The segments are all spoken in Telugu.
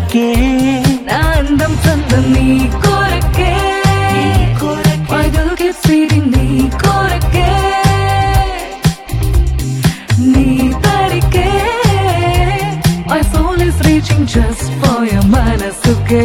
కొరకే నా అందం చందం నీ కొరకే My girl keeps feeding నీ కొరకే నీ తడికే My soul is reaching just for your మనసుకే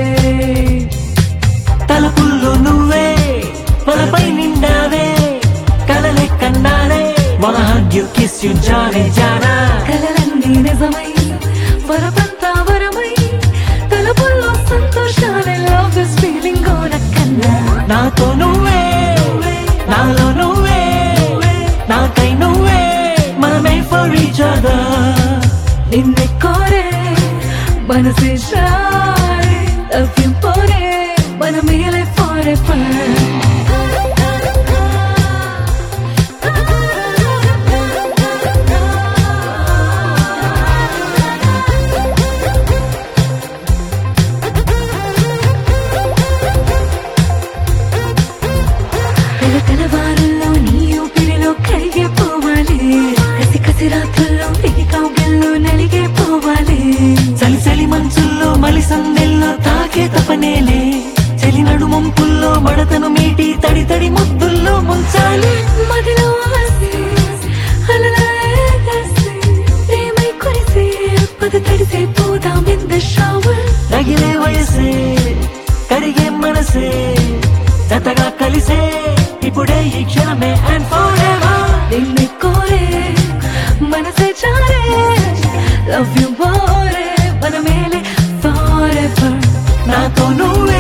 తలపుల్లో నువ్వే మనపై నిండావే కలలే కన్నానే Wanna hug you, kiss you, జానే జానా కలలన్నీ నిజమై వరపంతా వరమై తలపుల్లో సంతోషాలే Love this feeling గోడ కన్నా నాతో నువ్వే నాలో నువ్వే నాకై నువ్వే మనమే for each other నిన్నే కోరే మనసే చారే Love you పోరే మనమేలే forever తెలవారుల్లో నీ ఊపిరిలో కరిగే పోవాలి కసి కసి రాత్రుల్లో నీ కౌగిల్లో నలిగే పోవాలి చలి చలి మంచుల్లో మలి సందెల్లో తాకే తపనేలే చలి నడు మంపుల్లో మడతను మీటి తడి తడి ముద్దుల్లో ముంచాలి మదిలో ఆసే అలలా ఎగసే ప్రేమై కురిసే పద తడిసే పోదాం in the shower రగిలే వయసే కరిగే మనసే జతగా కలిసే ఇప్పుడే ఈ క్షణమే and forever నిన్నే కోరే మనసే చారే Love you పోరే మనమేలే forever నాతో నువ్వే